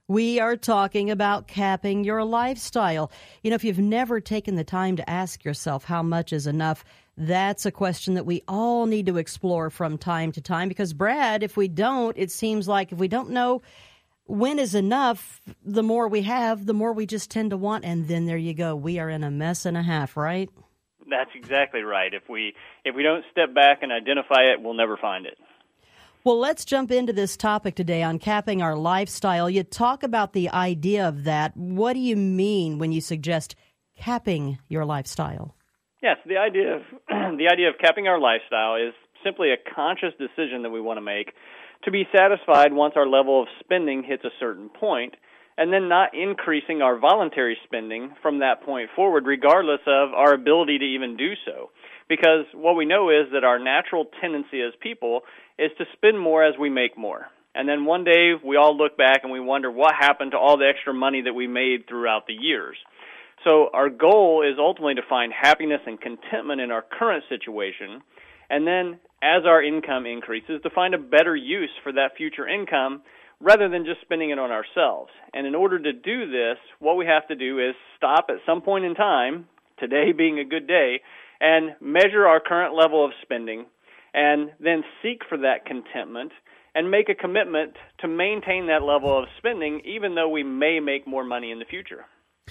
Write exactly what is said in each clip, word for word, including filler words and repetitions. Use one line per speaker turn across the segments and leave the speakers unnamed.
We are talking about capping your lifestyle. You know, if you've never taken the time to ask yourself how much is enough, that's a question that we all need to explore from time to time. Because, Brad, if we don't, it seems like if we don't know when is enough, the more we have, the more we just tend to want. And then there you go. We are in a mess and a half, right?
That's exactly right. If we if we don't step back and identify it, we'll never find it.
Well, let's jump into this topic today on capping our lifestyle. You talk about the idea of that. What do you mean when you suggest capping your lifestyle?
Yes, the idea of the idea of capping our lifestyle is simply a conscious decision that we want to make to be satisfied once our level of spending hits a certain point, and then not increasing our voluntary spending from that point forward, regardless of our ability to even do so. Because what we know is that our natural tendency as people is to spend more as we make more. And then one day we all look back and we wonder what happened to all the extra money that we made throughout the years. So our goal is ultimately to find happiness and contentment in our current situation, and then as our income increases, to find a better use for that future income rather than just spending it on ourselves. And in order to do this, what we have to do is stop at some point in time, today being a good day, and measure our current level of spending, and then seek for that contentment and make a commitment to maintain that level of spending even though we may make more money in the future.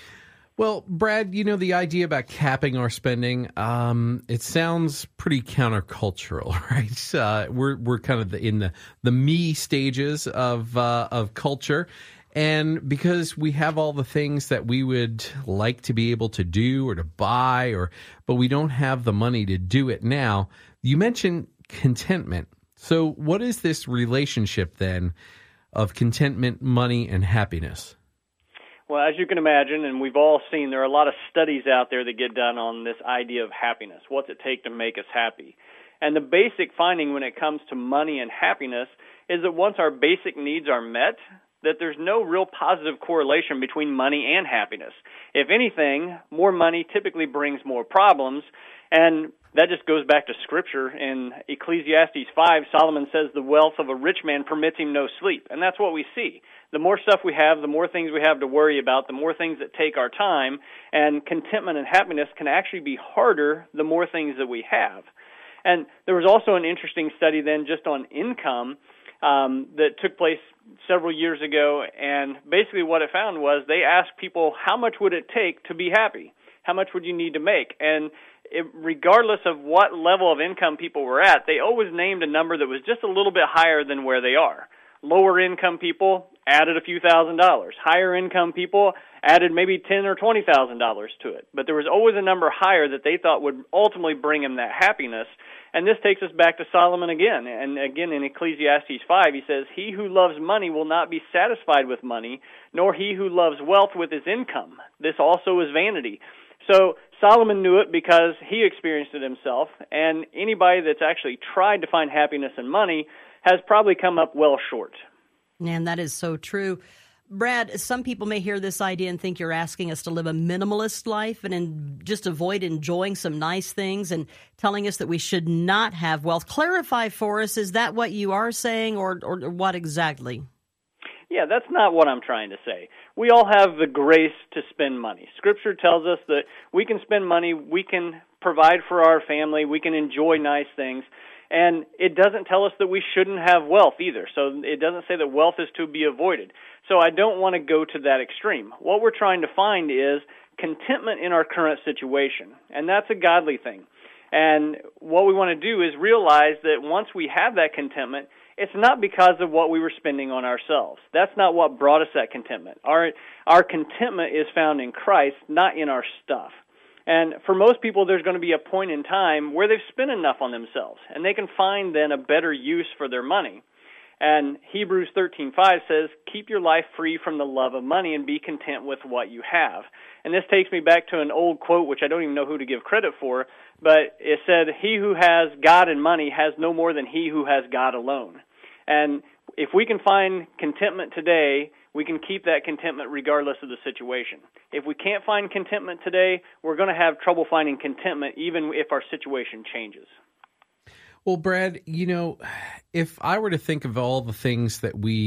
Well, Brad, you know, the idea about capping our spending, um, it sounds pretty countercultural, right? Uh, we're we're kind of the, in the, the me stages of uh, of culture. And because we have all the things that we would like to be able to do or to buy, or but we don't have the money to do it now, you mentioned contentment. So what is this relationship then of contentment, money, and happiness?
Well, as you can imagine, and we've all seen, there are a lot of studies out there that get done on this idea of happiness. What's it take to make us happy? And the basic finding when it comes to money and happiness is that once our basic needs are met, that there's no real positive correlation between money and happiness. If anything, more money typically brings more problems, and that just goes back to Scripture. In Ecclesiastes five, Solomon says the wealth of a rich man permits him no sleep, and that's what we see. The more stuff we have, the more things we have to worry about, the more things that take our time, and contentment and happiness can actually be harder the more things that we have. And there was also an interesting study then just on income um, that took place several years ago, and basically what it found was they asked people, how much would it take to be happy? How much would you need to make? And it, regardless of what level of income people were at, they always named a number that was just a little bit higher than where they are. Lower income people added a few thousand dollars. Higher income people added maybe ten or twenty thousand dollars to it. But there was always a number higher that they thought would ultimately bring them that happiness. And this takes us back to Solomon again. And again in Ecclesiastes five, he says, "He who loves money will not be satisfied with money, nor he who loves wealth with his income. This also is vanity." So Solomon knew it because he experienced it himself. And anybody that's actually tried to find happiness in money has probably come up well short.
And that is so true. Brad, some people may hear this idea and think you're asking us to live a minimalist life and in, just avoid enjoying some nice things and telling us that we should not have wealth. Clarify for us, is that what you are saying, or, or what exactly?
Yeah, that's not what I'm trying to say. We all have the grace to spend money. Scripture tells us that we can spend money, we can provide for our family, we can enjoy nice things. And it doesn't tell us that we shouldn't have wealth either. So it doesn't say that wealth is to be avoided. So I don't want to go to that extreme. What we're trying to find is contentment in our current situation. And that's a godly thing. And what we want to do is realize that once we have that contentment, it's not because of what we were spending on ourselves. That's not what brought us that contentment. Our, our contentment is found in Christ, not in our stuff. And for most people, there's going to be a point in time where they've spent enough on themselves, and they can find then a better use for their money. And Hebrews thirteen five says, "Keep your life free from the love of money and be content with what you have." And this takes me back to an old quote, which I don't even know who to give credit for, but it said, "He who has God and money has no more than he who has God alone." And if we can find contentment today, we can keep that contentment regardless of the situation. If we can't find contentment today, we're going to have trouble finding contentment even if our situation changes.
Well, Brad, you know, if I were to think of all the things that we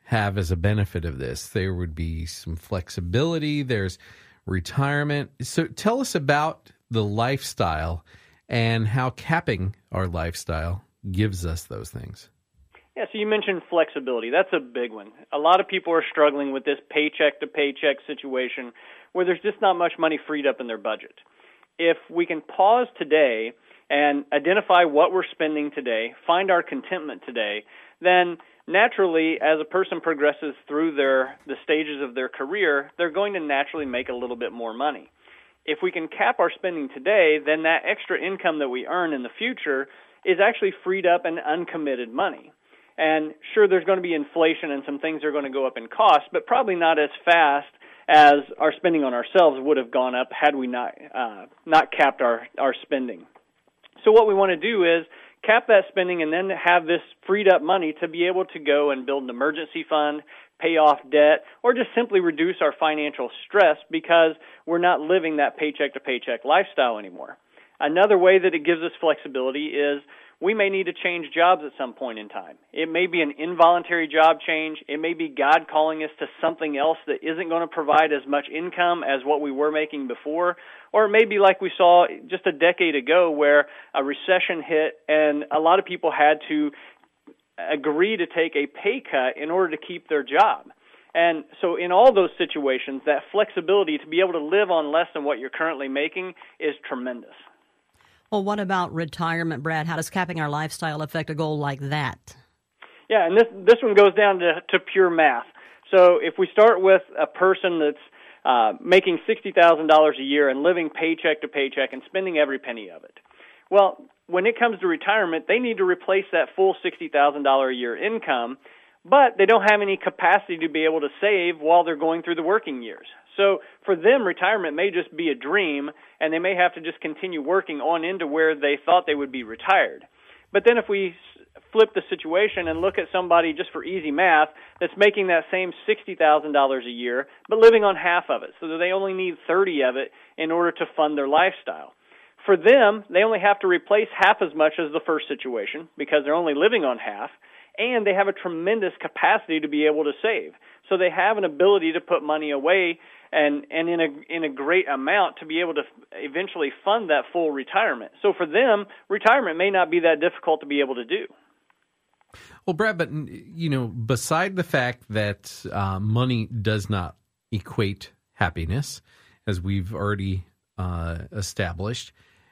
have as a benefit of this? There would be some flexibility. There's retirement. So tell us about the lifestyle and how capping our lifestyle gives us those things.
Yeah, so you mentioned flexibility. That's a big one. A lot of people are struggling with this paycheck to paycheck situation where there's just not much money freed up in their budget. If we can pause today and identify what we're spending today, find our contentment today, then naturally, as a person progresses through their the stages of their career, they're going to naturally make a little bit more money. If we can cap our spending today, then that extra income that we earn in the future is actually freed up and uncommitted money. And sure, there's going to be inflation and some things are going to go up in cost, but probably not as fast as our spending on ourselves would have gone up had we not uh, not capped our, our spending. So what we want to do is cap that spending and then have this freed up money to be able to go and build an emergency fund, pay off debt, or just simply reduce our financial stress because we're not living that paycheck to paycheck lifestyle anymore. Another way that it gives us flexibility is we may need to change jobs at some point in time. It may be an involuntary job change. It may be God calling us to something else that isn't going to provide as much income as what we were making before. Or it may be like we saw just a decade ago where a recession hit and a lot of people had to agree to take a pay cut in order to keep their job. And so in all those situations, that flexibility to be able to live on less than what you're currently making is tremendous.
Well, what about retirement, Brad? How does capping our lifestyle affect a goal like that?
Yeah, and this this one goes down to, to pure math. So if we start with a person that's uh, making sixty thousand dollars a year and living paycheck to paycheck and spending every penny of it, well, when it comes to retirement, they need to replace that full sixty thousand dollars a year income, but they don't have any capacity to be able to save while they're going through the working years. So for them, retirement may just be a dream, and they may have to just continue working on into where they thought they would be retired. But then if we flip the situation and look at somebody, just for easy math, that's making that same sixty thousand dollars a year, but living on half of it, so that they only need thirty of it in order to fund their lifestyle. For them, they only have to replace half as much as the first situation because they're only living on half, and they have a tremendous capacity to be able to save. So they have an ability to put money away and, and in a in a great amount to be able to eventually fund that full retirement. So for them, retirement may not be that difficult to be able to do.
Well, Brad, but, you know, beside the fact that uh, money does not equate happiness, as we've already uh, established,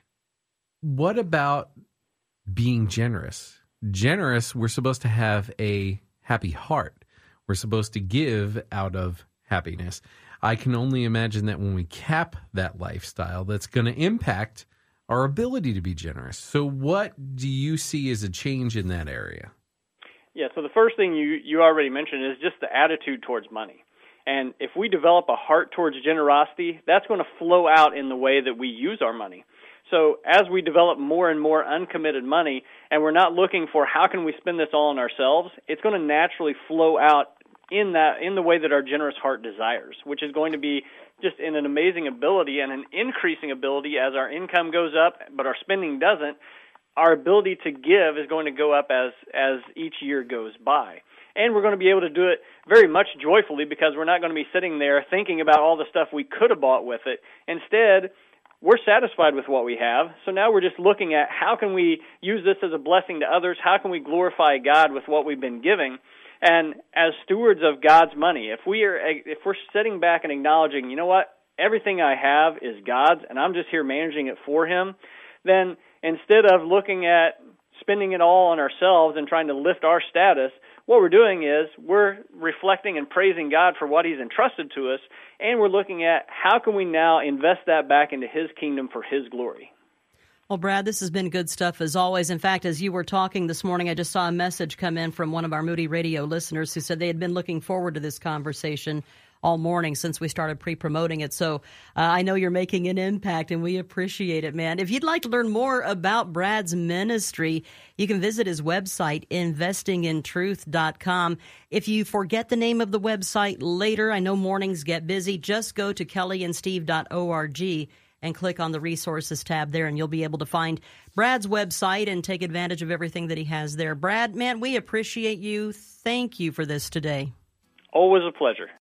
what about being generous? Generous, we're supposed to have a happy heart. We're supposed to give out of happiness. I can only imagine that when we cap that lifestyle, that's going to impact our ability to be generous. So what do you see as a change in that area?
Yeah, so the first thing you, you already mentioned is just the attitude towards money. And if we develop a heart towards generosity, that's going to flow out in the way that we use our money. So as we develop more and more uncommitted money, and we're not looking for how can we spend this all on ourselves, it's going to naturally flow out in that in the way that our generous heart desires, which is going to be just in an amazing ability and an increasing ability as our income goes up, but our spending doesn't. Our ability to give is going to go up as as each year goes by. And we're going to be able to do it very much joyfully because we're not going to be sitting there thinking about all the stuff we could have bought with it. Instead, we're satisfied with what we have, so now we're just looking at how can we use this as a blessing to others, how can we glorify God with what we've been giving, and as stewards of God's money, if we are, if we're sitting back and acknowledging, you know what, everything I have is God's, and I'm just here managing it for Him, then instead of looking at spending it all on ourselves and trying to lift our status, what we're doing is we're reflecting and praising God for what He's entrusted to us, and we're looking at how can we now invest that back into His kingdom for His glory.
Well, Brad, this has been good stuff as always. In fact, as you were talking this morning, I just saw a message come in from one of our Moody Radio listeners who said they had been looking forward to this conversation all morning since we started pre-promoting it. So uh, I know you're making an impact, and we appreciate it, man. If you'd like to learn more about Brad's ministry, you can visit his website, investing in truth dot com. If you forget the name of the website later, I know mornings get busy, just go to kelly and steve dot org and click on the resources tab there, and you'll be able to find Brad's website and take advantage of everything that he has there. Brad, man, we appreciate you. Thank you for this today.
Always a pleasure.